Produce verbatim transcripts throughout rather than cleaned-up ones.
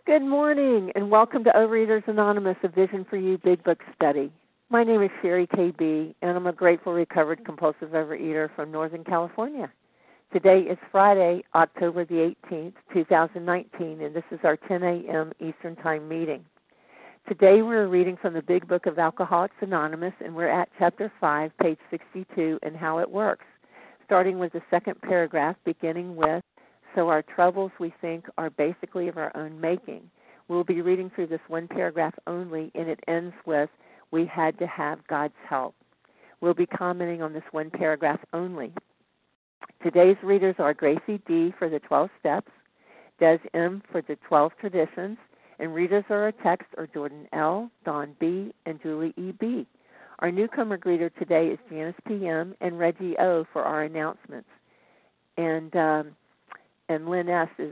Good morning, and welcome to Overeaters Anonymous, a Vision for You Big Book Study. My name is Sherry K B, and I'm a grateful, recovered, compulsive overeater from Northern California. Today is Friday, October the eighteenth, two thousand nineteen, and this is our ten a.m. Eastern Time meeting. Today we're reading from the Big Book of Alcoholics Anonymous, and we're at Chapter five, page sixty-two, and How It Works, starting with the second paragraph, beginning with, "So our troubles, we think, are basically of our own making." We'll be reading through this one paragraph only, and it ends with, "We had to have God's help." We'll be commenting on this one paragraph only. Today's readers are Gracie D. for the twelve Steps, Des M. for the twelve Traditions, and readers are a text are Jordan L., Don B., and Julie E. B. Our newcomer greeter today is Janice P M. and Reggie O. for our announcements. And um, and Lynn S. is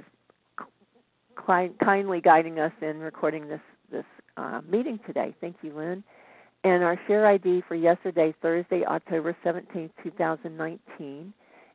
kindly guiding us in recording this, this uh, meeting today. Thank you, Lynn. And our share I D for yesterday, Thursday, October seventeenth, two thousand nineteen,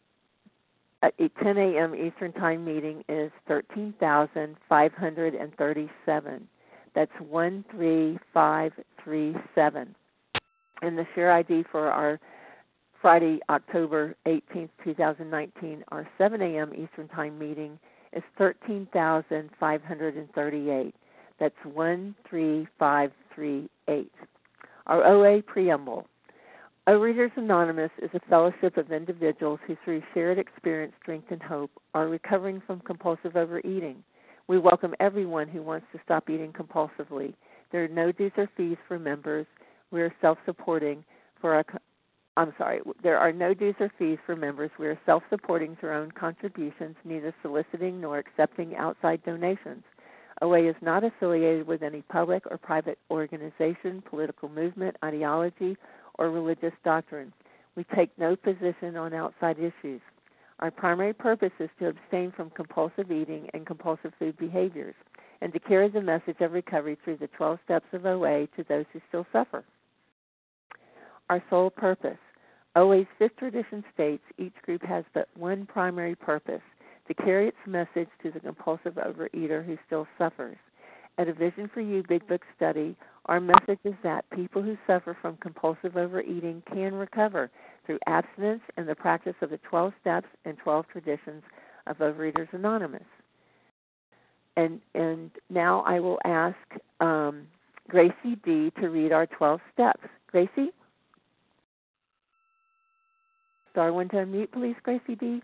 at ten a.m. Eastern Time meeting is thirteen thousand five hundred thirty-seven. That's one three five three seven. And the share I D for our Friday, October eighteenth, two thousand nineteen, our seven a.m. Eastern Time meeting is thirteen thousand five hundred thirty-eight. That's one three five three eight. Our O A Preamble. Overeaters Anonymous is a fellowship of individuals who, through shared experience, strength, and hope, are recovering from compulsive overeating. We welcome everyone who wants to stop eating compulsively. There are no dues or fees for members. We are self-supporting for our I'm sorry, there are no dues or fees for members. We are self-supporting through our own contributions, neither soliciting nor accepting outside donations. O A is not affiliated with any public or private organization, political movement, ideology, or religious doctrine. We take no position on outside issues. Our primary purpose is to abstain from compulsive eating and compulsive food behaviors, and to carry the message of recovery through the twelve steps of O A to those who still suffer. Our sole purpose. O A's fifth tradition states each group has but one primary purpose, to carry its message to the compulsive overeater who still suffers. At A Vision for You Big Book Study, our message is that people who suffer from compulsive overeating can recover through abstinence and the practice of the twelve steps and twelve traditions of Overeaters Anonymous. And and now I will ask um, Gracie D. to read our twelve steps. Gracie? Star one to unmute, please, Gracie D.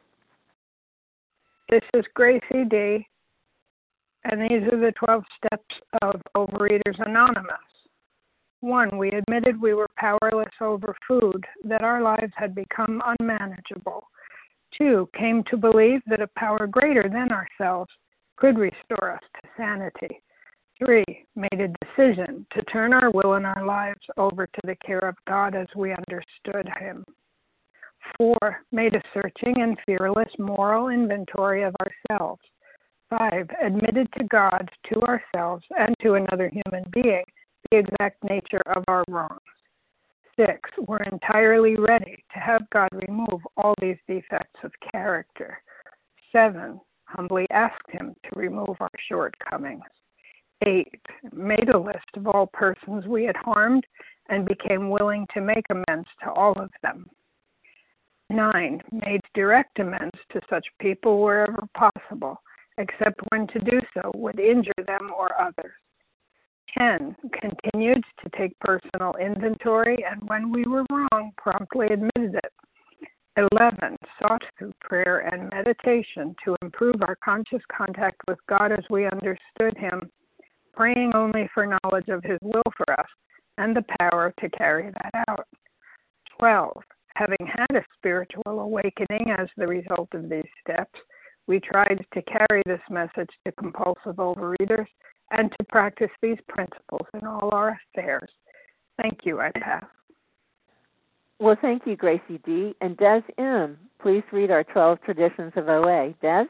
This is Gracie D., and these are the twelve steps of Overeaters Anonymous. One, we admitted we were powerless over food, that our lives had become unmanageable. Two, came to believe that a power greater than ourselves could restore us to sanity. Three, made a decision to turn our will and our lives over to the care of God as we understood Him. Four, made a searching and fearless moral inventory of ourselves. Five, admitted to God, to ourselves, and to another human being the exact nature of our wrongs. Six, we're entirely ready to have God remove all these defects of character. Seven, humbly asked Him to remove our shortcomings. Eight, made a list of all persons we had harmed and became willing to make amends to all of them. Nine, made direct amends to such people wherever possible, except when to do so would injure them or others. Ten, continued to take personal inventory, and when we were wrong, promptly admitted it. Eleven, sought through prayer and meditation to improve our conscious contact with God as we understood Him, praying only for knowledge of His will for us and the power to carry that out. Twelve, having had a spiritual awakening as the result of these steps, we tried to carry this message to compulsive overeaters and to practice these principles in all our affairs. Thank you, I pass. Well, thank you, Gracie D. And Des M., please read our twelve traditions of O A. Des?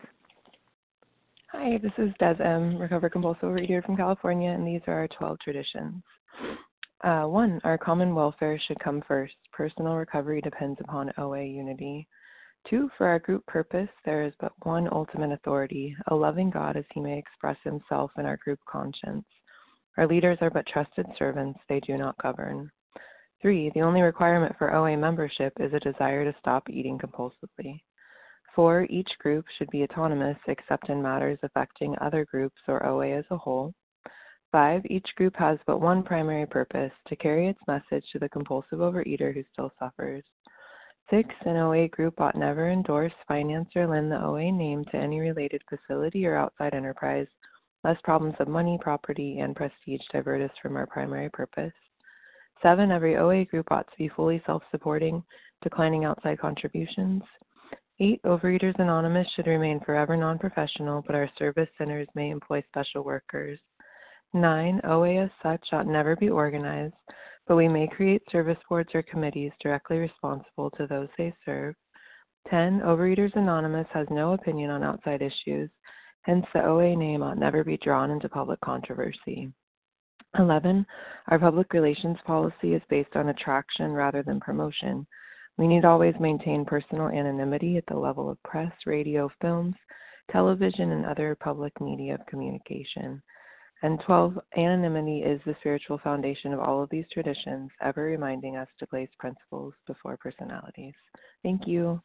Hi, this is Des M., recovered compulsive overeater from California, and these are our twelve traditions. Uh, one, our common welfare should come first. Personal recovery depends upon O A unity. Two, for our group purpose, there is but one ultimate authority, a loving God as he may express himself in our group conscience. Our leaders are but trusted servants, they do not govern. Three, the only requirement for O A membership is a desire to stop eating compulsively. Four, each group should be autonomous except in matters affecting other groups or O A as a whole. Five, each group has but one primary purpose, to carry its message to the compulsive overeater who still suffers. Six, an O A group ought never endorse, finance, or lend the O A name to any related facility or outside enterprise, lest problems of money, property, and prestige divert us from our primary purpose. Seven, every O A group ought to be fully self-supporting, declining outside contributions. Eight, Overeaters Anonymous should remain forever non-professional, but our service centers may employ special workers. Nine, O A as such ought never be organized, but we may create service boards or committees directly responsible to those they serve. Ten, Overeaters Anonymous has no opinion on outside issues, hence the O A name ought never be drawn into public controversy. Eleven, our public relations policy is based on attraction rather than promotion. We need always maintain personal anonymity at the level of press, radio, films, television, and other public media of communication. And twelve, anonymity is the spiritual foundation of all of these traditions, ever reminding us to place principles before personalities. Thank you.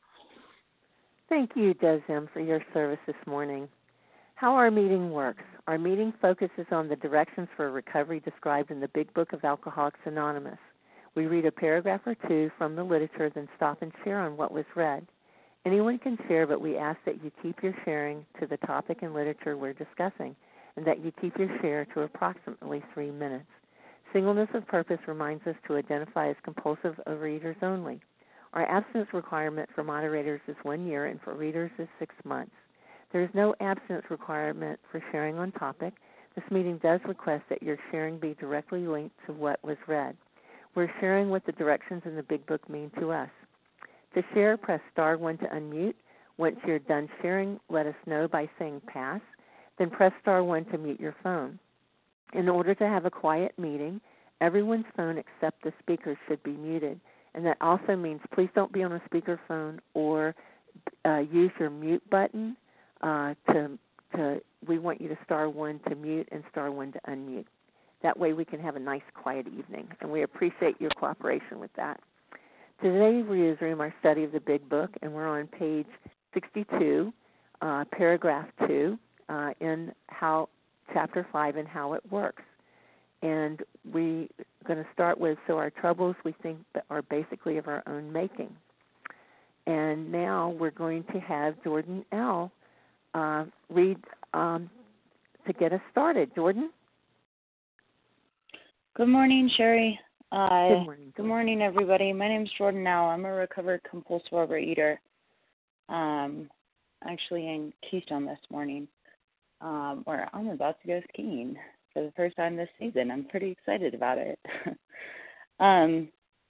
Thank you, Des M, for your service this morning. How our meeting works. Our meeting focuses on the directions for recovery described in the Big Book of Alcoholics Anonymous. We read a paragraph or two from the literature, then stop and share on what was read. Anyone can share, but we ask that you keep your sharing to the topic and literature we're discussing, and that you keep your share to approximately three minutes. Singleness of purpose reminds us to identify as compulsive overeaters only. Our abstinence requirement for moderators is one year, and for readers is six months. There is no abstinence requirement for sharing on topic. This meeting does request that your sharing be directly linked to what was read. We're sharing what the directions in the Big Book mean to us. To share, press star one to unmute. Once you're done sharing, let us know by saying pass. Then press star one to mute your phone. In order to have a quiet meeting, everyone's phone except the speaker should be muted. And that also means please don't be on a speakerphone or uh, use your mute button. Uh, to, to, we want you to star one to mute and star one to unmute. That way we can have a nice, quiet evening, and we appreciate your cooperation with that. Today we resume our study of the Big Book, and we're on page sixty-two, uh, paragraph two, uh, in how chapter five and how it works. And we're going to start with, so our troubles we think are basically of our own making. And now we're going to have Jordan L. Uh, read um, to get us started. Jordan? Good morning, Sherry. Uh, good morning. Good morning, everybody. My name is Jordan Now. I'm a recovered compulsive overeater. Um, actually in Keystone this morning, um, where I'm about to go skiing for the first time this season. I'm pretty excited about it. um,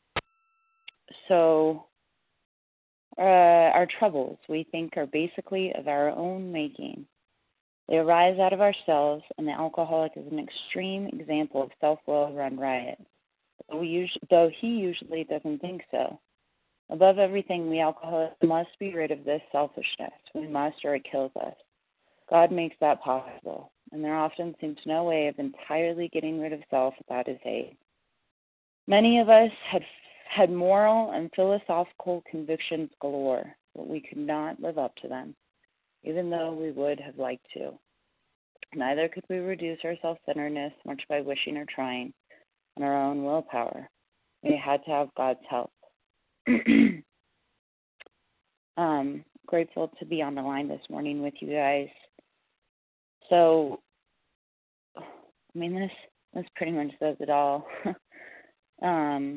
so, uh, our troubles, we think, are basically of our own making. They arise out of ourselves, and the alcoholic is an extreme example of self-will run riot, though, we us- though he usually doesn't think so. Above everything, we alcoholics must be rid of this selfishness. We must, or it kills us. God makes that possible, and there often seems no way of entirely getting rid of self without his aid. Many of us had had moral and philosophical convictions galore, but we could not live up to them, even though we would have liked to. Neither could we reduce our self-centeredness much by wishing or trying on our own willpower. We had to have God's help. um, grateful to be on the line this morning with you guys. So, I mean, this this pretty much says it all. um,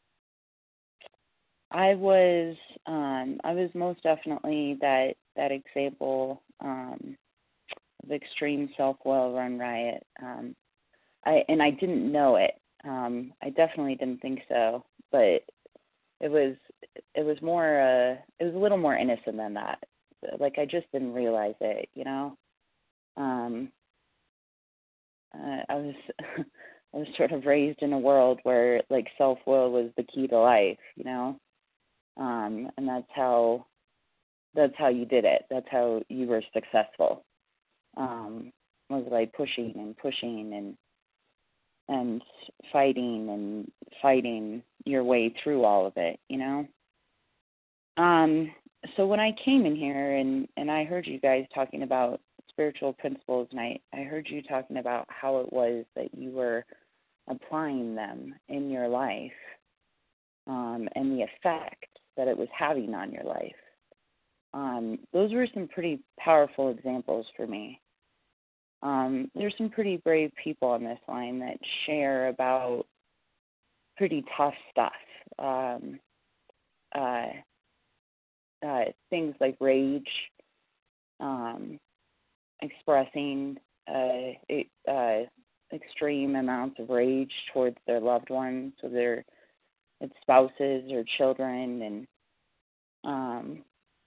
I was um, I was most definitely that that example um, of extreme self-will run riot. Um, I and I didn't know it. Um, I definitely didn't think so, but it was it was more uh, it was a little more innocent than that. Like I just didn't realize it, you know. Um, uh, I was I was sort of raised in a world where like self-will was the key to life, you know. Um, and that's how that's how you did it. That's how you were successful. Um, was like pushing and pushing and and fighting and fighting your way through all of it, you know? Um, so when I came in here and, and I heard you guys talking about spiritual principles, and I, I heard you talking about how it was that you were applying them in your life, um, and the effect that it was having on your life. Um, those were some pretty powerful examples for me. Um, there's some pretty brave people on this line that share about pretty tough stuff. Um, uh, uh, things like rage, um, expressing uh, it, uh, extreme amounts of rage towards their loved ones, so their spouses or children, and um,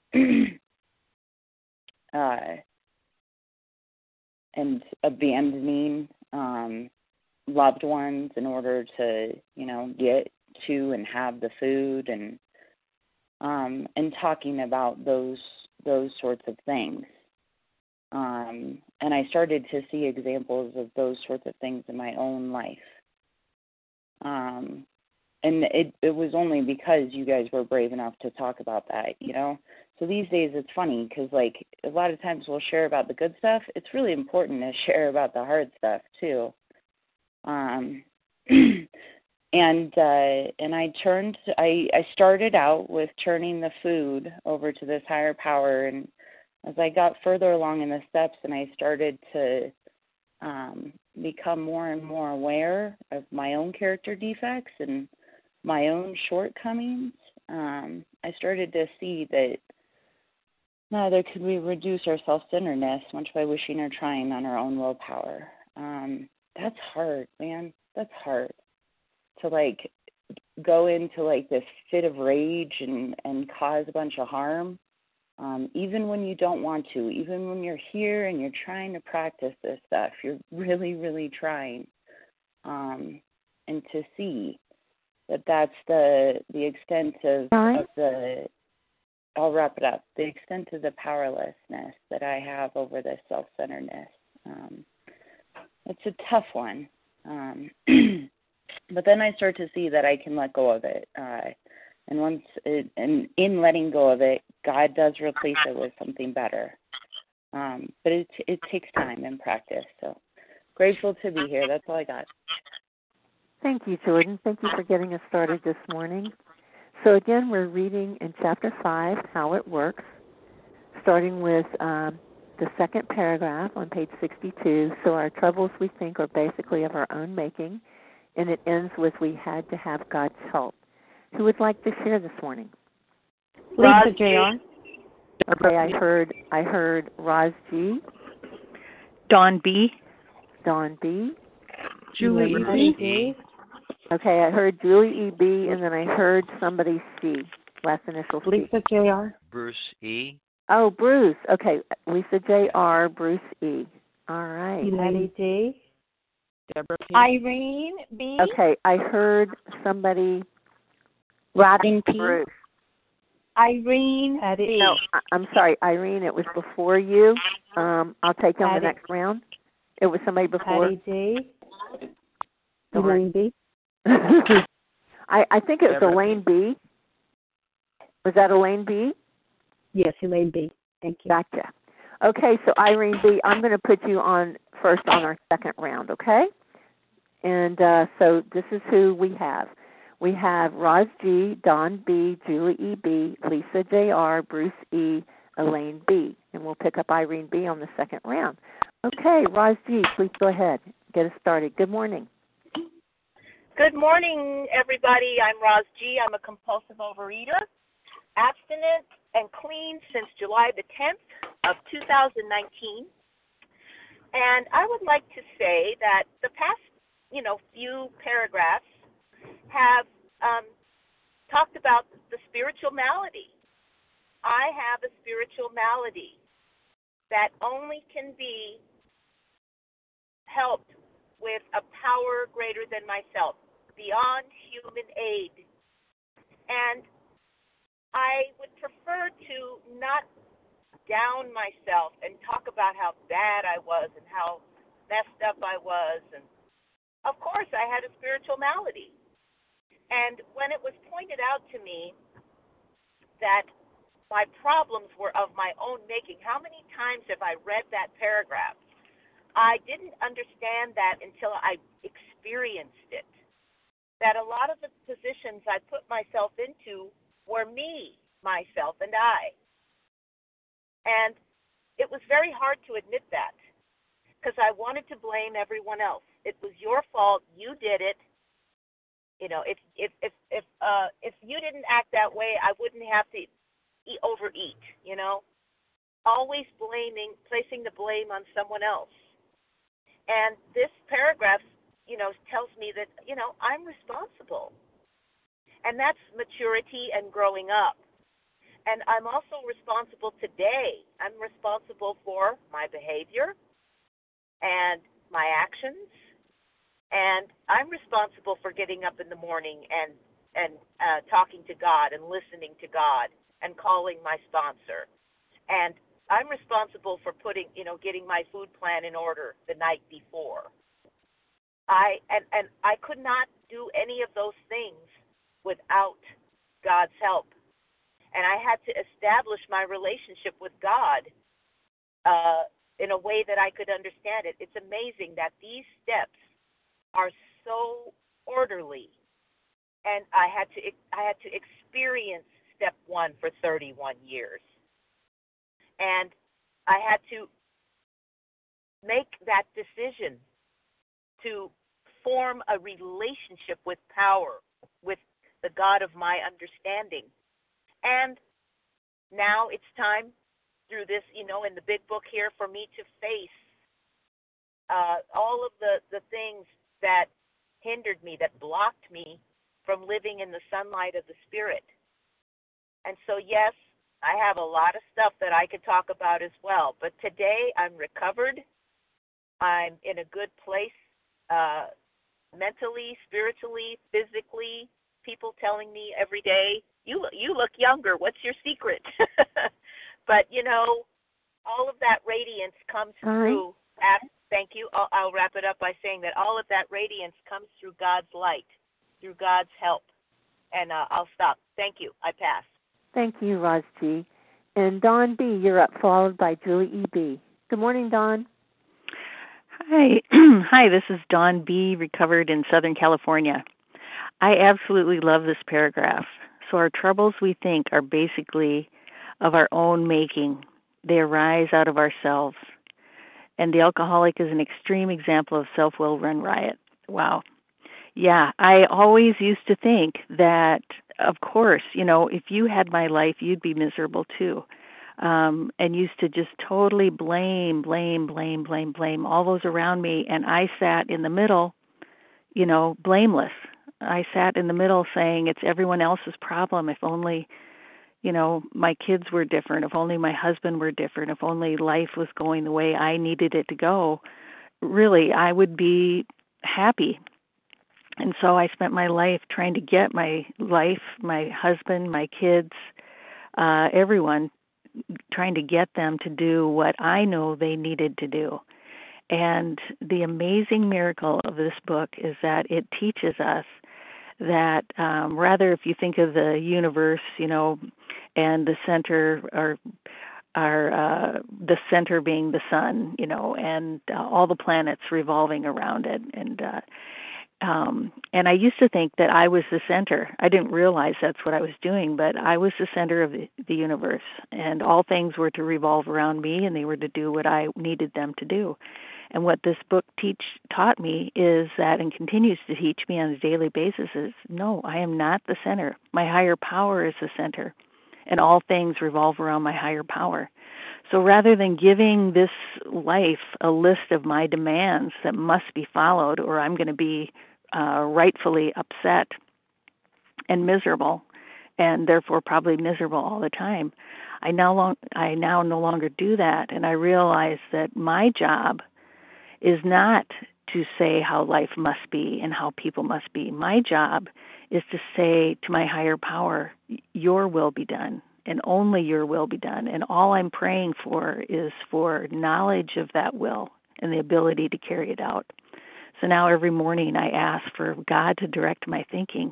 uh, and abandoning um, loved ones in order to, you know, get to and have the food, and um, and talking about those those sorts of things. Um, and I started to see examples of those sorts of things in my own life. Um, and it, it was only because you guys were brave enough to talk about that, you know? So these days it's funny because, like, a lot of times we'll share about the good stuff. It's really important to share about the hard stuff, too. Um, and uh, and I turned, I, I started out with turning the food over to this higher power, and as I got further along in the steps and I started to um, become more and more aware of my own character defects and my own shortcomings, um, I started to see that neither could we reduce our self-centeredness much by wishing or trying on our own willpower. Um, that's hard, man. That's hard to, like, go into, like, this fit of rage and, and cause a bunch of harm. Um, even when you don't want to, even when you're here and you're trying to practice this stuff, you're really, really trying. Um, and to see that that's the the extent of, of the, I'll wrap it up, the extent of the powerlessness that I have over this self-centeredness. Um, it's a tough one. Um, but then I start to see that I can let go of it. Uh, And once it, and in letting go of it, God does replace it with something better. Um, but it it takes time and practice. So grateful to be here. That's all I got. Thank you, Jordan. Thank you for getting us started this morning. So again, we're reading in Chapter five, How It Works, starting with um, the second paragraph on page sixty-two. So our troubles, we think, are basically of our own making, and it ends with, we had to have God's help. Who would like to share this morning? Lisa J R. Okay, I heard I heard Roz G. Dawn B. Dawn B. Julie E. B. Okay, I heard Julie E. B. and then I heard somebody C. Last initial C. Lisa J R. Bruce E. Oh, Bruce. Okay, Lisa J R. Bruce E. All right. Letty D. Deborah P. Irene B. Okay, I heard somebody. Robin P. Bruce. Irene Eddie. B. No, I- I'm sorry, Irene. It was before you. Um, I'll take you on the Eddie. next round. It was somebody before. Eddie D. Elaine B. I, I think it was Deborah. Elaine B. Was that Elaine B? Yes, Elaine B. Thank you. Gotcha. Okay, so Irene B., I'm going to put you on first on our second round, okay? And uh, so this is who we have. We have Roz G., Dawn B., Julie E. B., Lisa J R., Bruce E., Elaine B., and we'll pick up Irene B. on the second round. Okay, Roz G., please go ahead. Get us started. Good morning. Good morning, everybody. I'm Roz G. I'm a compulsive overeater, abstinent and clean since July the tenth of two thousand nineteen. And I would like to say that the past, you know, few paragraphs have um, talked about the spiritual malady. I have a spiritual malady that only can be helped with a power greater than myself, beyond human aid. And I would prefer to not down myself and talk about how bad I was and how messed up I was. And of course, I had a spiritual malady. And when it was pointed out to me that my problems were of my own making, how many times have I read that paragraph? I didn't understand that until I experienced it. That a lot of the positions I put myself into were me, myself, and I. And it was very hard to admit that because I wanted to blame everyone else. It was your fault. You did it. You know, if if if if uh, if you didn't act that way, I wouldn't have to eat, overeat. You know, always blaming, placing the blame on someone else. And this paragraph, you know, tells me that, you know, I'm responsible. And that's maturity and growing up. And I'm also responsible today. I'm responsible for my behavior and my actions. And I'm responsible for getting up in the morning and, and uh, talking to God and listening to God and calling my sponsor. And I'm responsible for putting, you know, getting my food plan in order the night before. I and, and I could not do any of those things without God's help. And I had to establish my relationship with God uh, in a way that I could understand it. It's amazing that these steps are so orderly. And I had to I had to experience step one for thirty-one years. And I had to make that decision to form a relationship with power, with the God of my understanding. And now it's time through this, you know, in the big book here for me to face uh, all of the, the things that hindered me, that blocked me from living in the sunlight of the Spirit. And so, yes, I have a lot of stuff that I could talk about as well. But today I'm recovered. I'm in a good place uh, mentally, spiritually, physically. People telling me every day, you, you look younger. What's your secret? But, you know, all of that radiance comes All through. right. At, thank you. I'll, I'll wrap it up by saying that all of that radiance comes through God's light, through God's help. And uh, I'll stop. Thank you. I pass. Thank you, Roz G. And Dawn B., you're up, followed by Julie E. B. Good morning, Dawn. Hi. Hi, this is Dawn B., recovered in Southern California. I absolutely love this paragraph. So our troubles, we think, are basically of our own making. They arise out of ourselves. And the alcoholic is an extreme example of self-will run riot. Wow. Yeah, I always used to think that, of course, you know, if you had my life, you'd be miserable too. Um, and used to just totally blame, blame, blame, blame, blame all those around me. And I sat in the middle, you know, blameless. I sat in the middle saying it's everyone else's problem. If only, you know, my kids were different. If only my husband were different. If only life was going the way I needed it to go, really, I would be happy. And so I spent my life trying to get my life, my husband, my kids, uh, everyone, trying to get them to do what I know they needed to do. And the amazing miracle of this book is that it teaches us that um, rather if you think of the universe, you know, and the center or are uh, the center being the sun, you know, and uh, all the planets revolving around it. And uh, um, and I used to think that I was the center. I didn't realize that's what I was doing, but I was the center of the, the universe, and all things were to revolve around me, and they were to do what I needed them to do. And what this book teach taught me is that, and continues to teach me on a daily basis, is no, I am not the center. My higher power is the center, and all things revolve around my higher power. So rather than giving this life a list of my demands that must be followed, or I'm going to be uh, rightfully upset and miserable, and therefore probably miserable all the time, I now long, I now no longer do that, and I realize that my job is not to say how life must be and how people must be. My job is to say to my higher power, your will be done, and only your will be done. And all I'm praying for is for knowledge of that will and the ability to carry it out. So now every morning I ask for God to direct my thinking.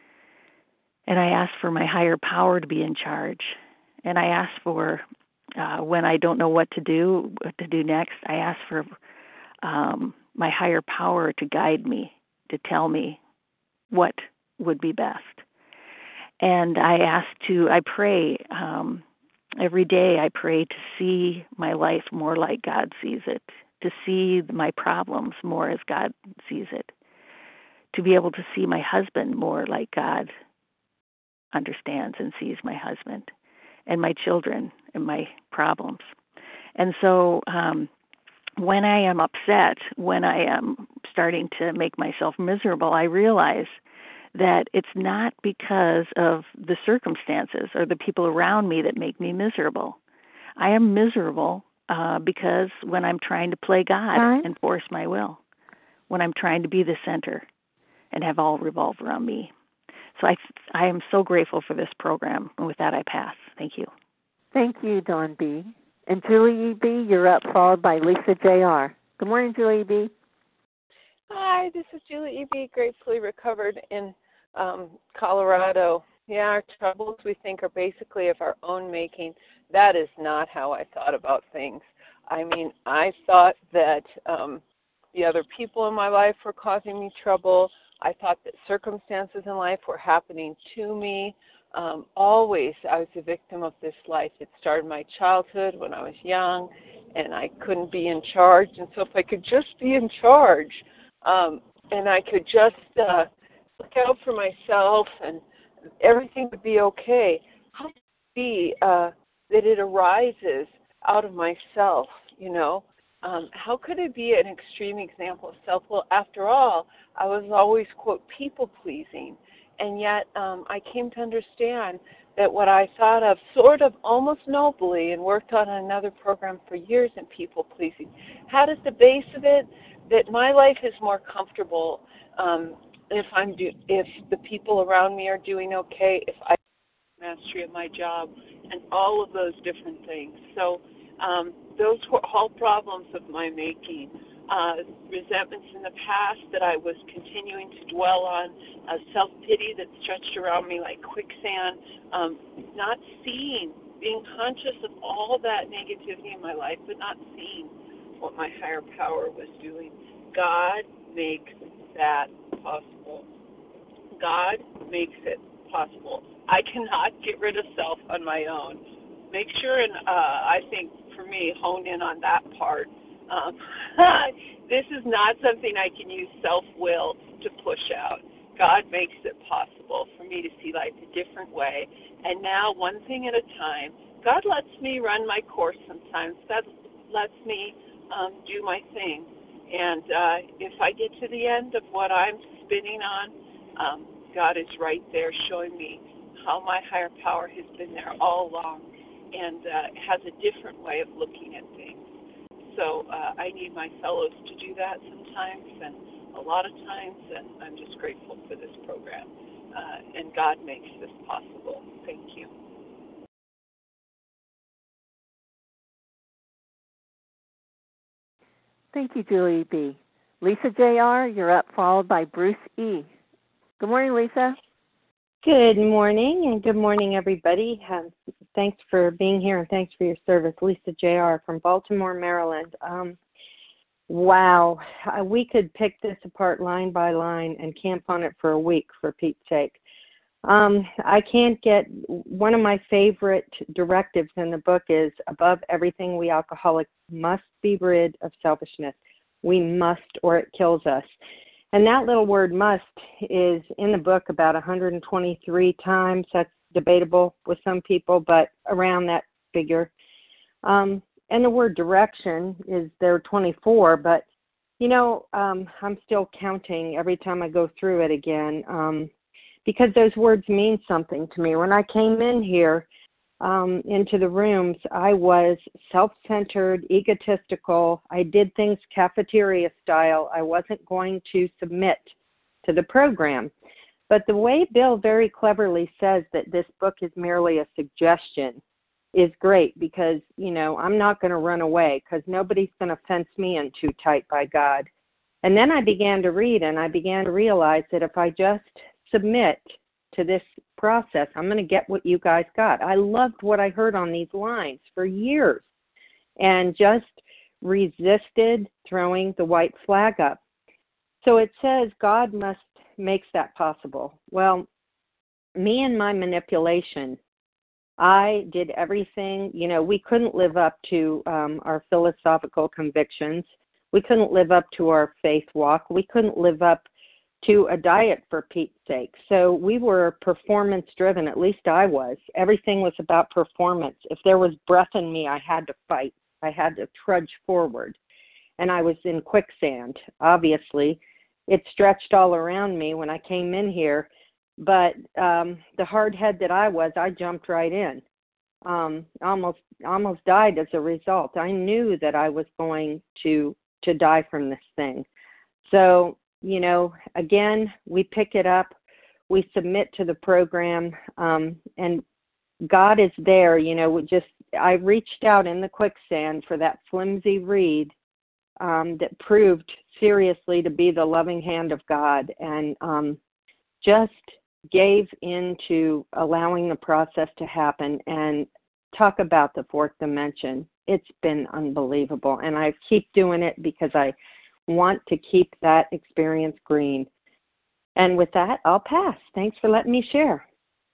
And I ask for my higher power to be in charge. And I ask for, uh, when I don't know what to do, what to do next, I ask for um, my higher power to guide me, to tell me what would be best. And I ask to, I pray, um, every day I pray to see my life more like God sees it, to see my problems more as God sees it, to be able to see my husband more like God understands and sees my husband, and my children and my problems. And so um, when I am upset, when I am starting to make myself miserable, I realize that it's not because of the circumstances or the people around me that make me miserable. I am miserable uh, because when I'm trying to play God Hi. and force my will, when I'm trying to be the center and have all revolve around me. So I, I am so grateful for this program. And with that, I pass. Thank you. Thank you, Dawn B. And Julie E B, you're up, followed by Lisa J R. Good morning, Julie E B. Hi, this is Julie E B, gratefully recovered in um, Colorado. Yeah, our troubles we think are basically of our own making. That is not how I thought about things. I mean, I thought that um, the other people in my life were causing me trouble. I thought that circumstances in life were happening to me. Um, always I was a victim of this life. It started my childhood when I was young, and I couldn't be in charge. And so if I could just be in charge, um, and I could just uh, look out for myself, and everything would be okay. How could it be uh, that it arises out of myself, you know? Um, how could it be an extreme example of self-will? After all, I was always, quote, people-pleasing. And yet um, I came to understand that what I thought of sort of almost nobly and worked on another program for years in people-pleasing had at the base of it that my life is more comfortable um, if I'm do- if the people around me are doing okay, if I have mastery of my job, and all of those different things. So um, those were all problems of my making. Uh, resentments in the past that I was continuing to dwell on, uh, self-pity that stretched around me like quicksand, um, not seeing, being conscious of all that negativity in my life, but not seeing what my higher power was doing. God makes that possible. God makes it possible. I cannot get rid of self on my own. Make sure and uh, I think for me, hone in on that part. Um, this is not something I can use self-will to push out. God makes it possible for me to see life a different way. And now, one thing at a time, God lets me run my course sometimes. God lets me um, do my thing. And uh, if I get to the end of what I'm spinning on, um, God is right there showing me how my higher power has been there all along and uh, has a different way of looking at things. So uh, I need my fellows to do that sometimes and a lot of times, and I'm just grateful for this program. Uh, and God makes this possible. Thank you. Thank you, Julie B. Lisa J R, you're up, followed by Bruce E. Good morning, Lisa. Good morning, and good morning, everybody. Um, thanks for being here, and thanks for your service. Lisa J R from Baltimore, Maryland. Um, wow, uh, we could pick this apart line by line and camp on it for a week, for Pete's sake. Um, I can't get, one of my favorite directives in the book is, above everything, we alcoholics must be rid of selfishness. We must, or it kills us. And that little word must is in the book about one hundred twenty-three times. That's debatable with some people, but around that figure. Um, and the word direction is there twenty-four, but, you know, um, I'm still counting every time I go through it again um, because those words mean something to me. When I came in here, um, into the rooms, I was self-centered, egotistical. I did things cafeteria style. I wasn't going to submit to the program. But the way Bill very cleverly says that this book is merely a suggestion is great, because, you know, I'm not going to run away, because nobody's going to fence me in too tight by God. And then I began to read, and I began to realize that if I just submit to this process, I'm going to get what you guys got. I loved what I heard on these lines for years and just resisted throwing the white flag up. So it says God must makes that possible. Well, me and my manipulation, I did everything. You know, we couldn't live up to um, our philosophical convictions. We couldn't live up to our faith walk. We couldn't live up to a diet, for Pete's sake. So we were performance driven, at least I was. Everything was about performance. If there was breath in me, I had to fight. I had to trudge forward. And I was in quicksand, obviously. It stretched all around me when I came in here. But um, the hard head that I was, I jumped right in. Um, almost almost died as a result. I knew that I was going to to die from this thing. So, you know, again, we pick it up, we submit to the program, um, and God is there. You know, we just I reached out in the quicksand for that flimsy reed um, that proved seriously to be the loving hand of God, and um, just gave into allowing the process to happen. And talk about the fourth dimension. It's been unbelievable. And I keep doing it because I want to keep that experience green. And with that, I'll pass. Thanks for letting me share.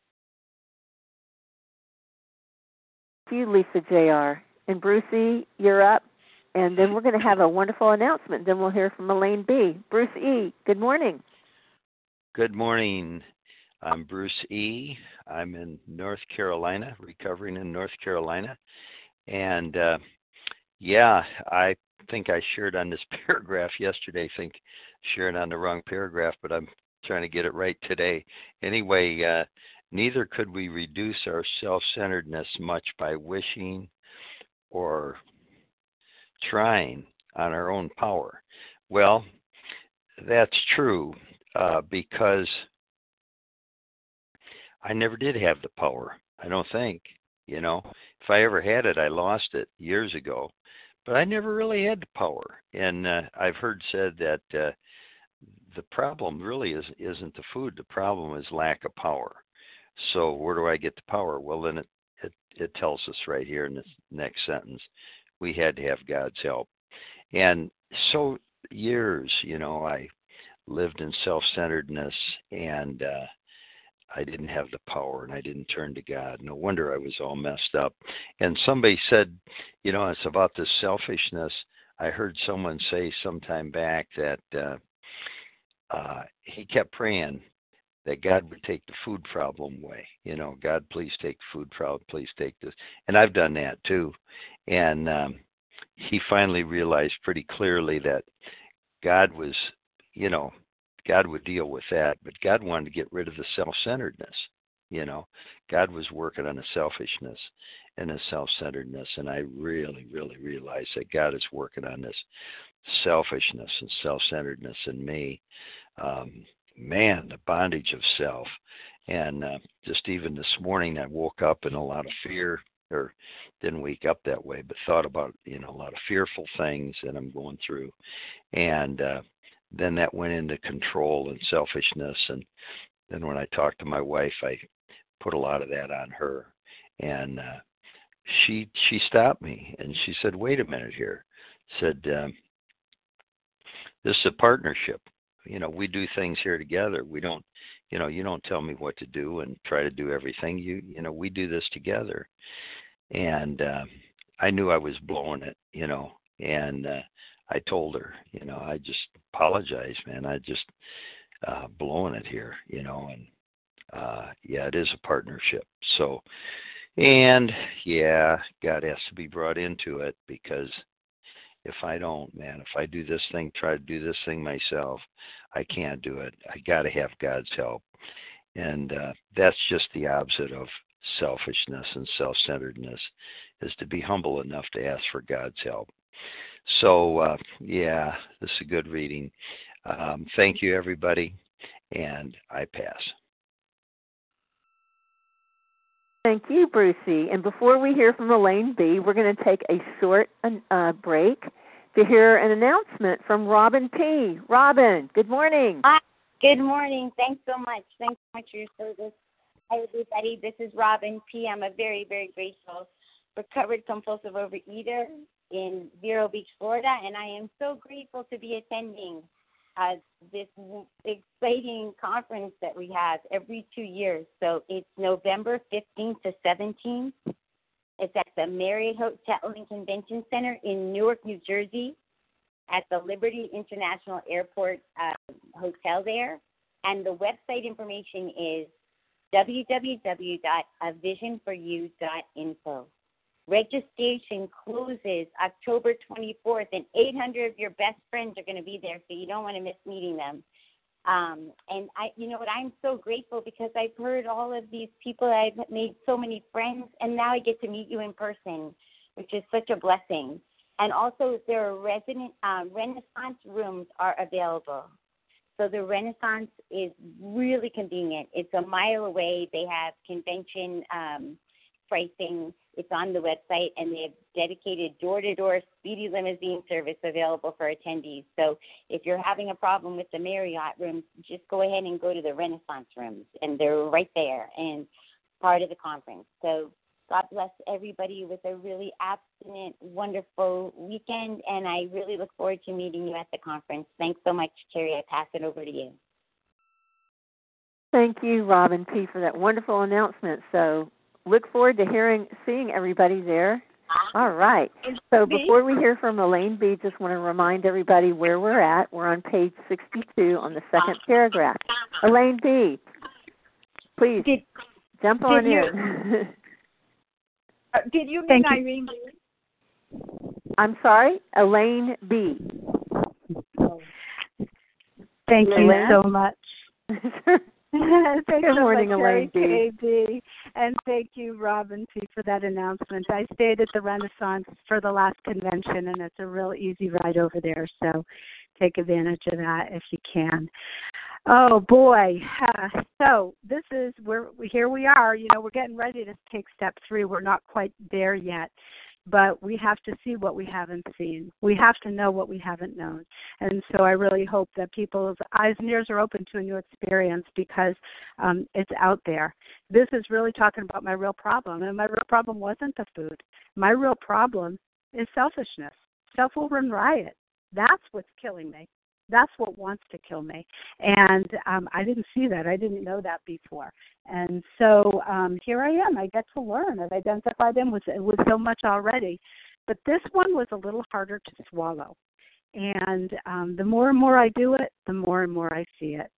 Thank you, Lisa J R. And Bruce E., you're up. And then we're going to have a wonderful announcement. Then we'll hear from Elaine B. Bruce E., good morning. Good morning. I'm Bruce E. I'm in North Carolina, recovering in North Carolina. And, uh, yeah, I think I shared on this paragraph yesterday. I think shared on the wrong paragraph, but I'm trying to get it right today. Anyway, uh, neither could we reduce our self-centeredness much by wishing or trying on our own power. Well, that's true uh, because I never did have the power, I don't think. You know, if I ever had it, I lost it years ago. But I never really had the power. And uh, I've heard said that uh, the problem really is, isn't the food. The problem is lack of power. So where do I get the power? Well, then it, it, it tells us right here in this next sentence, we had to have God's help. And so years, you know, I lived in self-centeredness, and uh, I didn't have the power, and I didn't turn to God. No wonder I was all messed up. And somebody said, you know, it's about this selfishness. I heard someone say sometime back that uh, uh, he kept praying that God would take the food problem away. You know, God, please take the food problem, please take this. And I've done that too. And um, he finally realized pretty clearly that God was, you know, God would deal with that, but God wanted to get rid of the self-centeredness. You know, God was working on the selfishness and the self-centeredness, and I really, really realized that God is working on this selfishness and self-centeredness in me. Um, man, the bondage of self. And uh, just even this morning, I woke up in a lot of fear, or didn't wake up that way, but thought about, you know, a lot of fearful things that I'm going through. And uh, then that went into control and selfishness. And then when I talked to my wife, I put a lot of that on her. And uh, she she stopped me, and she said, wait a minute here. Said, um, this is a partnership. You know, we do things here together. We don't, you know, you don't tell me what to do and try to do everything. You, you know, we do this together. And uh, I knew I was blowing it, you know, and uh, I told her, you know, I just apologize, man. I just uh, blowing it here, you know, and uh, yeah, it is a partnership. So, and yeah, God has to be brought into it, because if I don't, man, if I do this thing, try to do this thing myself, I can't do it. I got to have God's help. And uh, that's just the opposite of, selfishness and self-centeredness is to be humble enough to ask for God's help. So, uh, yeah, this is a good reading. Um, thank you, everybody, and I pass. Thank you, Brucey. And before we hear from Elaine B., we're going to take a short uh, break to hear an announcement from Robin P. Robin, good morning. Hi. Good morning. Thanks so much. Thanks so much for your service. Hi, everybody. This is Robin P. I'm a very, very grateful recovered compulsive overeater in Vero Beach, Florida, and I am so grateful to be attending uh, this exciting conference that we have every two years. So it's November fifteenth to seventeenth. It's at the Marriott Hotel and Convention Center in Newark, New Jersey, at the Liberty International Airport uh, Hotel there. And the website information is w w w dot a vision for you dot info. Registration closes October twenty-fourth, and eight hundred of your best friends are going to be there, so you don't want to miss meeting them. Um, and I, you know what, I'm so grateful because I've heard all of these people. I've made so many friends, and now I get to meet you in person, which is such a blessing. And also, there are resident um, Renaissance rooms are available. So the Renaissance is really convenient. It's a mile away. They have convention um, pricing. It's on the website, and they have dedicated door-to-door speedy limousine service available for attendees. So if you're having a problem with the Marriott rooms, just go ahead and go to the Renaissance rooms, and they're right there and part of the conference. So God bless everybody with a really abstinent, wonderful weekend, and I really look forward to meeting you at the conference. Thanks so much, Terry. I pass it over to you. Thank you, Robin P., for that wonderful announcement. So look forward to hearing, seeing everybody there. All right. So before we hear from Elaine B., just want to remind everybody where we're at. We're on page sixty-two on the second paragraph. Elaine B., please did, jump on did you, in. uh, did you mean Thank Irene you. I'm sorry, Elaine B. Thank Elaine? you so much. Thank Good you so morning, much, Elaine B. K B. And thank you, Robin P., for that announcement. I stayed at the Renaissance for the last convention, and it's a real easy ride over there. So take advantage of that if you can. Oh, boy. Uh, so this is where here we are. You know, we're getting ready to take step three. We're not quite there yet. But we have to see what we haven't seen. We have to know what we haven't known. And so I really hope that people's eyes and ears are open to a new experience because um, it's out there. This is really talking about my real problem. And my real problem wasn't the food. My real problem is selfishness. Self will run riot. That's what's killing me. That's what wants to kill me. And um, I didn't see that. I didn't know that before. And so um, here I am. I get to learn. I've identified them with, with so much already. But this one was a little harder to swallow. And um, the more and more I do it, the more and more I see it.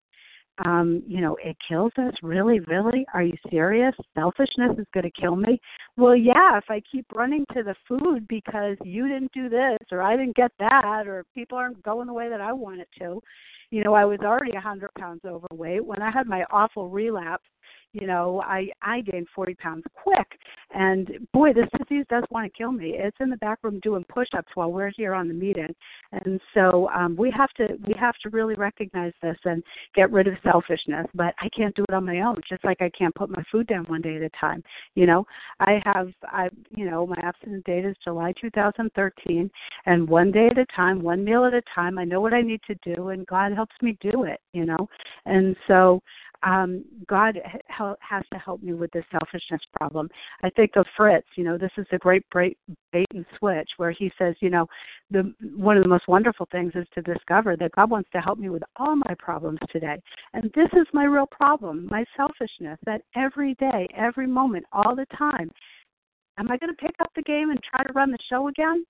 Um, you know, it kills us. Really, really? Are you serious? Selfishness is going to kill me? Well, yeah, if I keep running to the food because you didn't do this or I didn't get that or people aren't going the way that I want it to. You know, I was already one hundred pounds overweight. When I had my awful relapse, you know, I, I gained forty pounds quick. And, boy, this disease does want to kill me. It's in the back room doing push-ups while we're here on the meeting. And so um, we have to we have to really recognize this and get rid of selfishness. But I can't do it on my own, just like I can't put my food down one day at a time. You know, I have, I, you know, my abstinence date is July two thousand thirteen. And one day at a time, one meal at a time, I know what I need to do, and God helps me do it, you know. And so Um, God ha- has to help me with this selfishness problem. I think of Fritz, you know, this is the great bait, bait and switch where he says, you know, the one of the most wonderful things is to discover that God wants to help me with all my problems today. And this is my real problem, my selfishness, that every day, every moment, all the time, am I going to pick up the game and try to run the show again?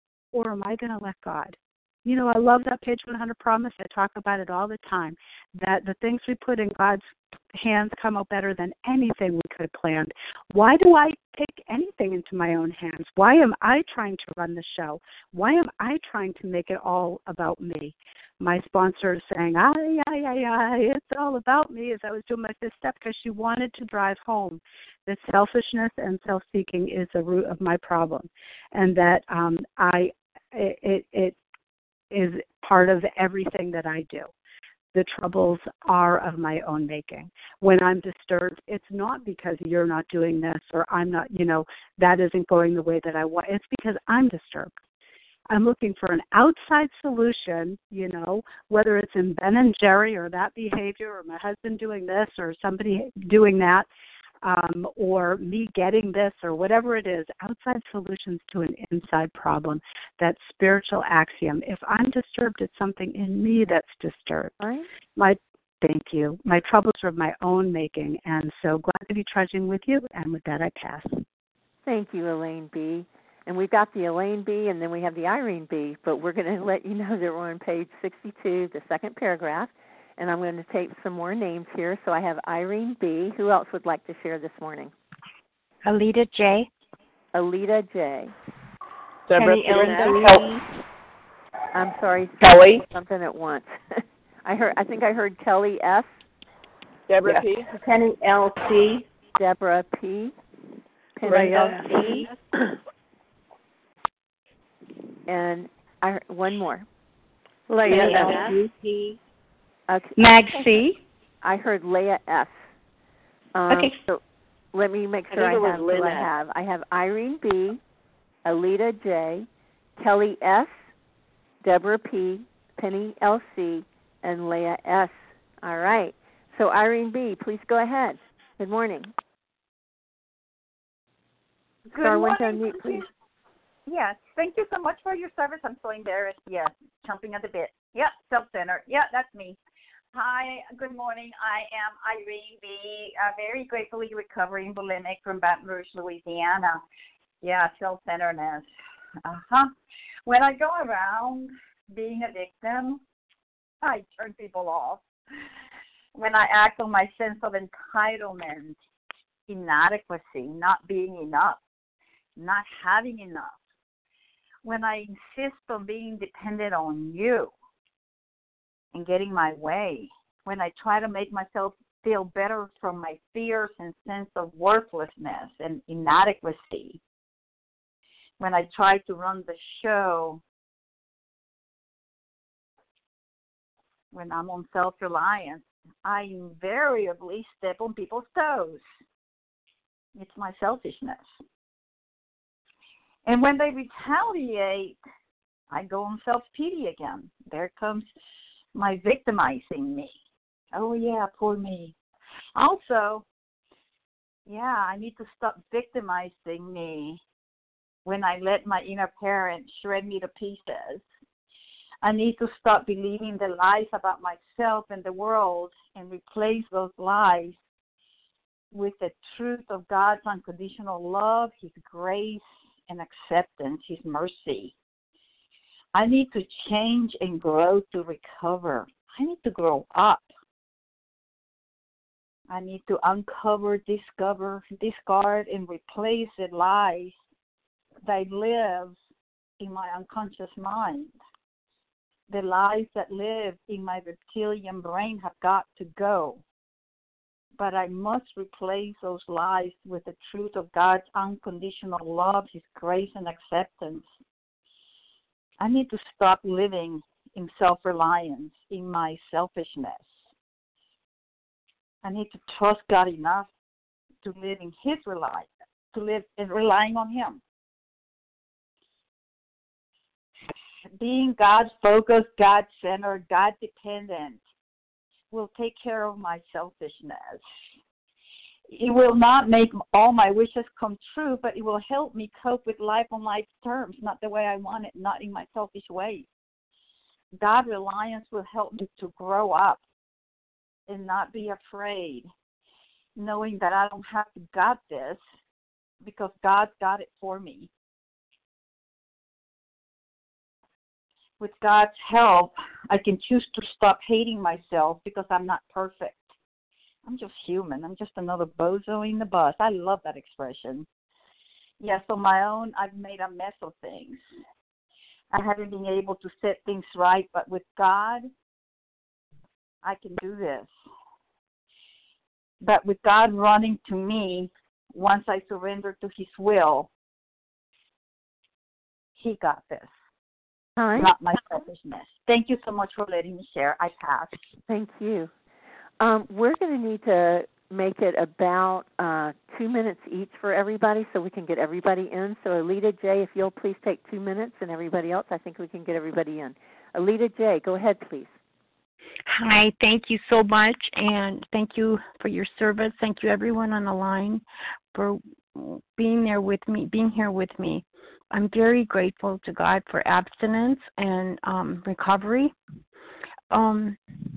Or am I going to let God? You know, I love that page one hundred promise. I talk about it all the time, that the things we put in God's hands come out better than anything we could have planned. Why do I take anything into my own hands? Why am I trying to run the show? Why am I trying to make it all about me? my sponsor is saying, ay, ay, ay, ay, it's all about me as I was doing my fifth step because she wanted to drive home that selfishness and self-seeking is the root of my problem, and that um, I it, it is part of everything that I do. The troubles are of my own making. When I'm disturbed, it's not because you're not doing this or I'm not, you know, that isn't going the way that I want. It's because I'm disturbed. I'm looking for an outside solution, you know, whether it's in Ben and Jerry or that behavior or my husband doing this or somebody doing that, um, or me getting this or whatever it is, outside solutions to an inside problem. That spiritual axiom. If I'm disturbed, it's something in me that's disturbed. Right. My Thank you. My troubles are of my own making, and so glad to be trudging with you, and with that I pass. Thank you, Elaine B. And we've got the Elaine B. and then we have the Irene B., but we're going to let you know that we're on page sixty-two, the second paragraph, and I'm going to take some more names here. So I have Irene B. Who else would like to share this morning? Alita J. Alita J. Deborah L. I'm sorry, Kelly. Something at once. I heard. I think I heard Kelly S. Deborah yes. P. Penny L. C. Deborah P. Penny L. C. And I heard one more. Leah L. C. Okay. Mag C. I heard Leah S. Um, okay. So let me make sure I, I have who I have. I have Irene B., Alita J., Kelly S., Deborah P., Penny L C., and Leah S. All right. So Irene B., please go ahead. Good morning. Good Star morning. Unmute, please. Yes, thank you so much for your service. I'm so embarrassed. Yes, chomping at the bit. Yeah, self-centered. Yeah, that's me. Hi, good morning. I am Irene B., uh, very gratefully recovering bulimic from Baton Rouge, Louisiana. Yeah, self-centeredness. Uh-huh. When I go around being a victim, I turn people off. When I act on my sense of entitlement, inadequacy, not being enough, not having enough. When I insist on being dependent on you and getting my way, when I try to make myself feel better from my fears and sense of worthlessness and inadequacy, when I try to run the show, when I'm on self-reliance, I invariably step on people's toes. It's my selfishness. And when they retaliate, I go on self-pity again. There comes my victimizing me. Oh, yeah, poor me. Also, yeah, I need to stop victimizing me when I let my inner parent shred me to pieces. I need to stop believing the lies about myself and the world and replace those lies with the truth of God's unconditional love, His grace, and acceptance, His mercy. I need to change and grow to recover. I need to grow up. I need to uncover, discover, discard, and replace the lies that live in my unconscious mind. The lies that live in my reptilian brain have got to go. But I must replace those lies with the truth of God's unconditional love, His grace, and acceptance. I need to stop living in self-reliance, in my selfishness. I need to trust God enough to live in His reliance, to live in relying on Him. Being God-focused, God-centered, God-dependent will take care of my selfishness. It will not make all my wishes come true, but it will help me cope with life on life's terms, not the way I want it, not in my selfish ways. God reliance will help me to grow up and not be afraid, knowing that I don't have to got this because God's got it for me. With God's help, I can choose to stop hating myself because I'm not perfect. I'm just human. I'm just another bozo in the bus. I love that expression. Yes, on my own, I've made a mess of things. I haven't been able to set things right, but with God, I can do this. But with God running to me, once I surrender to His will, He got this. All right. Not my selfishness. Thank you so much for letting me share. I pass. Thank you. Um, we're going to need to make it about uh, two minutes each for everybody so we can get everybody in. So Alita J, if you'll please take two minutes, and everybody else, I think we can get everybody in. Alita J, go ahead, please. Hi, thank you so much, and thank you for your service. Thank you, everyone on the line, for being there with me, being here with me. I'm very grateful to God for abstinence and um, recovery. Um,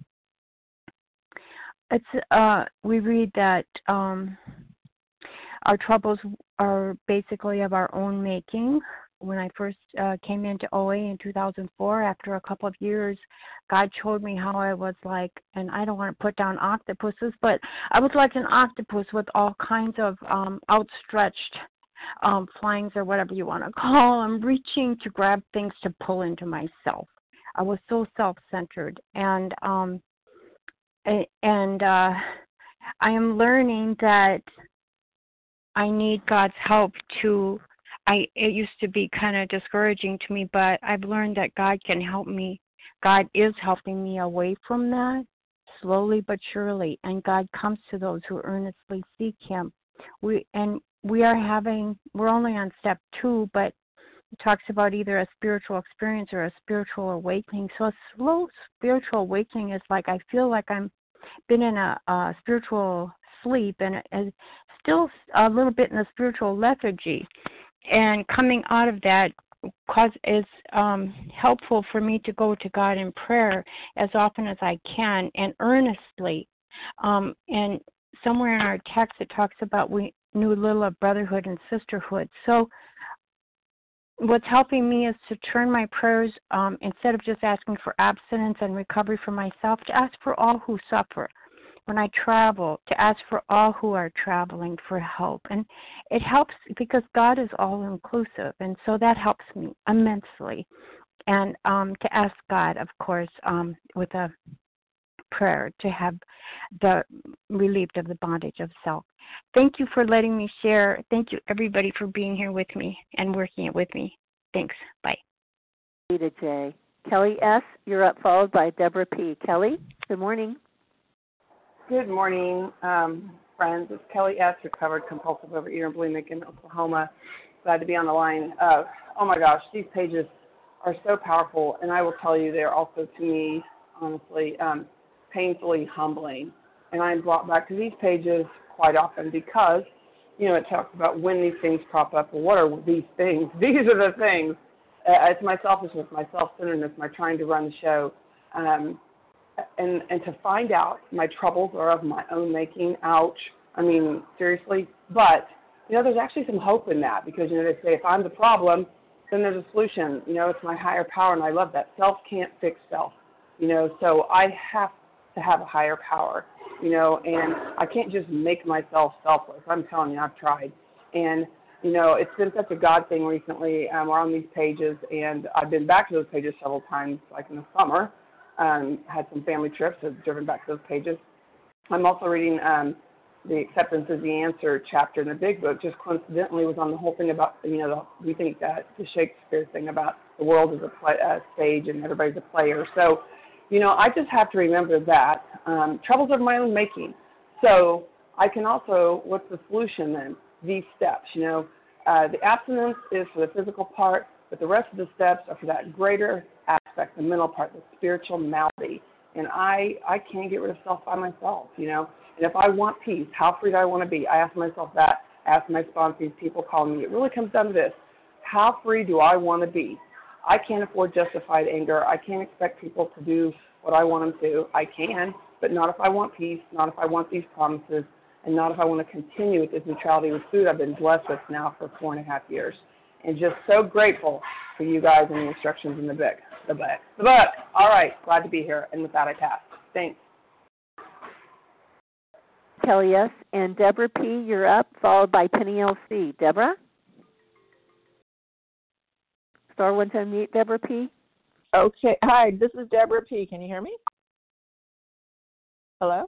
it's uh, we read that um, our troubles are basically of our own making. When I first uh, came into O A in two thousand four, after a couple of years, God showed me how I was like, and I don't want to put down octopuses, but I was like an octopus with all kinds of um, outstretched um, flangs or whatever you want to call them, reaching to grab things to pull into myself. I was so self-centered, and um, and uh, I am learning that I need God's help to. I, it used to be kind of discouraging to me, but I've learned that God can help me. God is helping me away from that, slowly but surely, and God comes to those who earnestly seek Him. We and we are having, we're only on step two, but it talks about either a spiritual experience or a spiritual awakening. So a slow spiritual awakening is like I feel like I'm been in a, a spiritual sleep and, and still a little bit in a spiritual lethargy. And coming out of that cause is um, helpful for me to go to God in prayer as often as I can and earnestly. Um, and somewhere in our text it talks about we knew little of brotherhood and sisterhood. So what's helping me is to turn my prayers, um, instead of just asking for abstinence and recovery for myself, to ask for all who suffer. When I travel, to ask for all who are traveling for help. And it helps because God is all-inclusive, and so that helps me immensely. And um, to ask God, of course, um, with a prayer to have the relieved of the bondage of self. Thank you for letting me share. Thank you, everybody, for being here with me and working it with me. Thanks. Bye. Rita J. Kelly S., you're up, followed by Deborah P. Kelly, good morning. Good morning, um, friends. It's Kelly S., recovered compulsive overeater and bulimic in Oklahoma. Glad to be on the line. Uh, oh, my gosh, these pages are so powerful, and I will tell you they're also, to me, honestly, um, painfully humbling. And I'm brought back to these pages quite often because, you know, it talks about when these things crop up. Well, what are these things? These are the things. Uh, it's my selfishness, my self-centeredness, my trying to run the show. Um, And and to find out my troubles are of my own making, ouch, I mean, seriously. But, you know, there's actually some hope in that because, you know, they say if I'm the problem, then there's a solution. You know, it's my higher power, and I love that. Self can't fix self, you know, so I have to have a higher power, you know, and I can't just make myself selfless. I'm telling you, I've tried. And, you know, it's been such a God thing recently. Um, we're on these pages, and I've been back to those pages several times, like in the summer. Um, had some family trips, have driven back to those pages. I'm also reading um, the Acceptance is the Answer chapter in the Big Book. Just coincidentally was on the whole thing about, you know, the, we think that the Shakespeare thing about the world is a play, uh, stage and everybody's a player. So, you know, I just have to remember that. Um, troubles of my own making. So I can also, what's the solution then? These steps, you know. Uh, the abstinence is for the physical part, but the rest of the steps are for that greater aspect, the mental part, the spiritual malady. And I, I can't get rid of self by myself, you know. And if I want peace, how free do I want to be? I ask myself that. I ask my sponsors, people calling me. It really comes down to this. How free do I want to be? I can't afford justified anger. I can't expect people to do what I want them to. I can, but not if I want peace, not if I want these promises, and not if I want to continue with this neutrality with food I've been blessed with now for four and a half years. And just so grateful for you guys and the instructions in the book. The book. The book. All right. Glad to be here. And with that, I pass. Thanks. Kelly S. and Deborah P., you're up, followed by Penny L C. Deborah? star one to unmute, Deborah P. Okay. Hi, this is Deborah P. Can you hear me? Hello?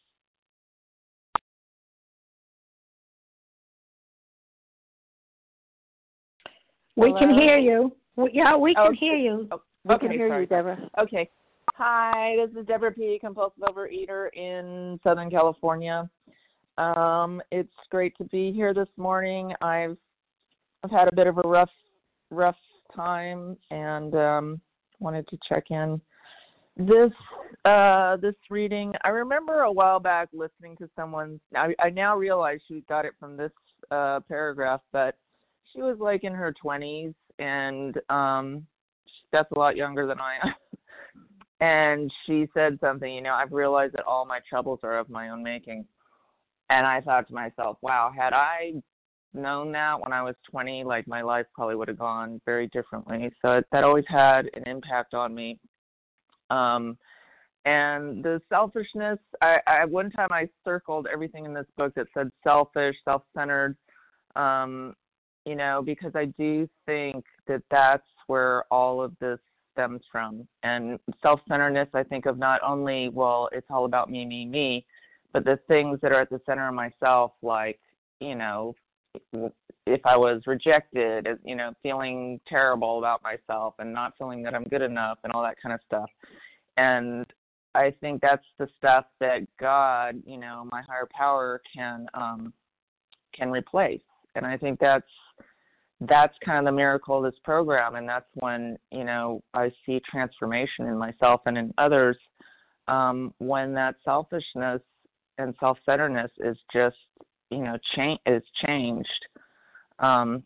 We Hello? can hear you. Yeah, we can okay. hear you. Oh, We okay, can hear sorry. you, Deborah. Okay. Hi, this is Deborah P., compulsive overeater in Southern California. Um, it's great to be here this morning. I've I've had a bit of a rough rough time and um, wanted to check in. This uh, this reading, I remember a while back listening to someone. I, I now realize she got it from this uh, paragraph, but she was like in her twenties, and um, that's a lot younger than I am. And she said something, you know, I've realized that all my troubles are of my own making. And I thought to myself, wow, had I known that when I was twenty, like my life probably would have gone very differently. So it, that always had an impact on me. Um, and the selfishness, I, I one time I circled everything in this book that said selfish, self-centered, um, you know, because I do think that that's where all of this stems from. And self-centeredness, I think of not only, well, it's all about me, me, me, but the things that are at the center of myself, like, you know, if I was rejected, you know, feeling terrible about myself and not feeling that I'm good enough and all that kind of stuff. And I think that's the stuff that God, you know, my higher power can um, can replace. And I think that's that's kind of the miracle of this program. And that's when, you know, I see transformation in myself and in others um, when that selfishness and self-centeredness is just, you know, change is changed. Um,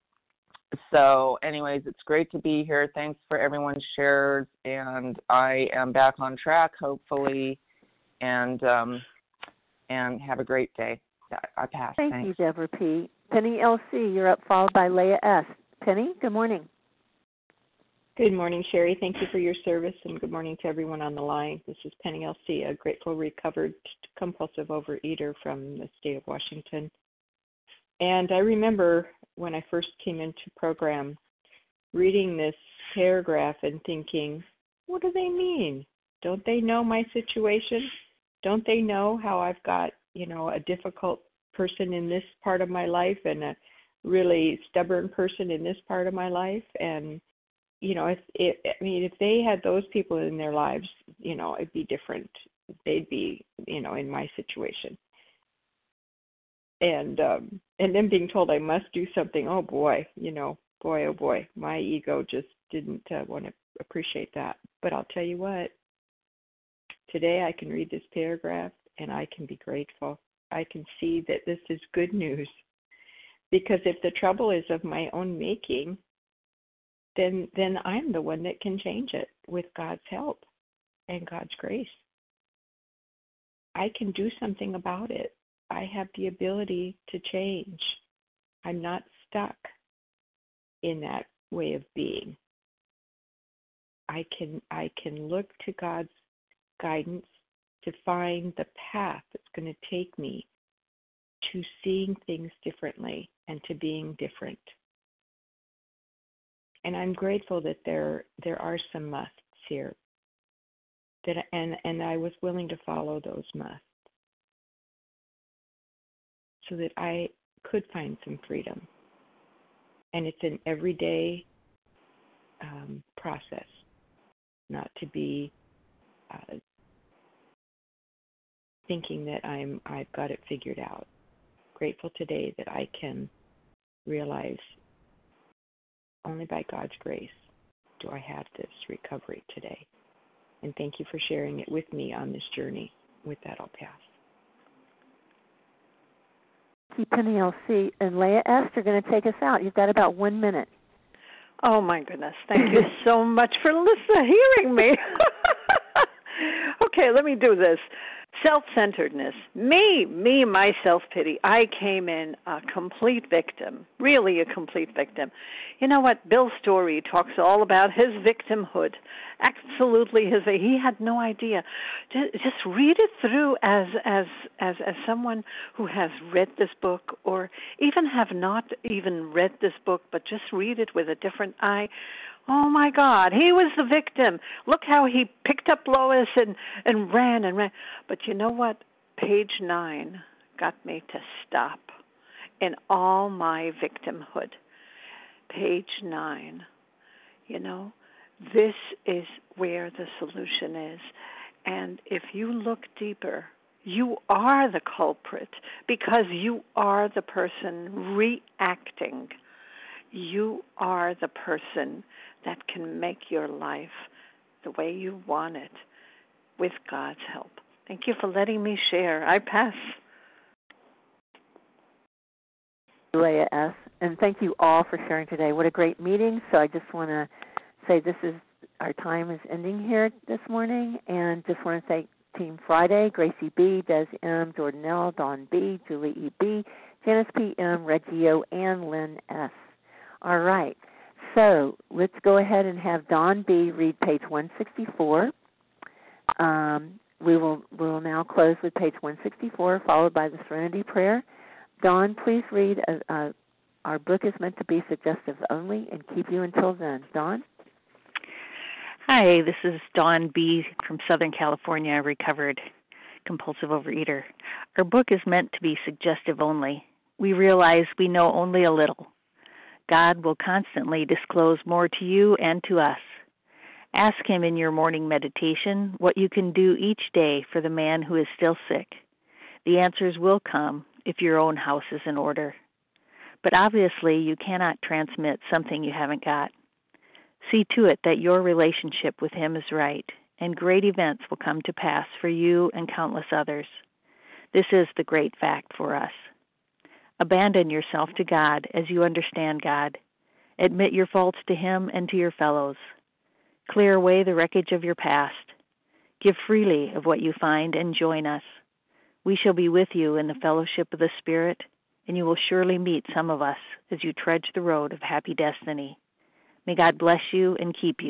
so anyways, it's great to be here. Thanks for everyone's shares. And I am back on track, hopefully, and um, and have a great day. I pass. Thank Thanks. you, Deborah P. Penny L C, you're up, followed by Leah S. Penny, good morning. Good morning, Sherry. Thank you for your service, and good morning to everyone on the line. This is Penny L C, a grateful, recovered, compulsive overeater from the state of Washington. And I remember when I first came into program, reading this paragraph and thinking, what do they mean? Don't they know my situation? Don't they know how I've got, you know, a difficult person in this part of my life and a really stubborn person in this part of my life? And you know, if it, I mean, if they had those people in their lives, you know, it'd be different. They'd be, you know, in my situation. And um, and then being told I must do something, oh boy, you know, boy, oh boy, my ego just didn't uh, want to appreciate that. But I'll tell you what, today I can read this paragraph and I can be grateful. I can see that this is good news. Because if the trouble is of my own making, then then I'm the one that can change it with God's help and God's grace. I can do something about it. I have the ability to change. I'm not stuck in that way of being. I can I can look to God's guidance to find the path that's going to take me to seeing things differently and to being different. And I'm grateful that there there are some musts here. That and, and I was willing to follow those musts so that I could find some freedom. And it's an everyday um, process, not to be uh, thinking that I'm I've got it figured out. Grateful today that I can realize only by God's grace do I have this recovery today. And thank you for sharing it with me on this journey. With that, I'll pass. Keep Penny L C and Leah S. are going to take us out. You've got about one minute. Oh, my goodness. Thank you so much for listening, hearing me. Okay, let me do this. Self-centeredness. Me, me, my self-pity. I came in a complete victim, really a complete victim. You know what? Bill Story talks all about his victimhood. Absolutely, his. He had no idea. Just read it through as as as as someone who has read this book, or even have not even read this book, but just read it with a different eye. Oh, my God, he was the victim. Look how he picked up Lois and, and ran and ran. But you know what? Page nine got me to stop in all my victimhood. Page nine. You know, this is where the solution is. And if you look deeper, you are the culprit because you are the person reacting. You are the person that can make your life the way you want it with God's help. Thank you for letting me share. I pass. Leah S. And thank you all for sharing today. What a great meeting. So I just want to say this is our time is ending here this morning, and just want to thank Team Friday, Gracie B, Des M, Jordan L, Dawn B, Julie E B, Janice P M, Reggie O, and Lynn S. All right, so let's go ahead and have Dawn B. read page one sixty-four. Um, we will we will now close with page one sixty-four, followed by the Serenity Prayer. Dawn, please read. Uh, uh, our book is meant to be suggestive only and keep you until then. Dawn? Hi, this is Dawn B. from Southern California, recovered compulsive overeater. Our book is meant to be suggestive only. We realize we know only a little. God will constantly disclose more to you and to us. Ask Him in your morning meditation what you can do each day for the man who is still sick. The answers will come if your own house is in order. But obviously, you cannot transmit something you haven't got. See to it that your relationship with Him is right, and great events will come to pass for you and countless others. This is the great fact for us. Abandon yourself to God as you understand God. Admit your faults to Him and to your fellows. Clear away the wreckage of your past. Give freely of what you find and join us. We shall be with you in the fellowship of the Spirit, and you will surely meet some of us as you trudge the road of happy destiny. May God bless you and keep you.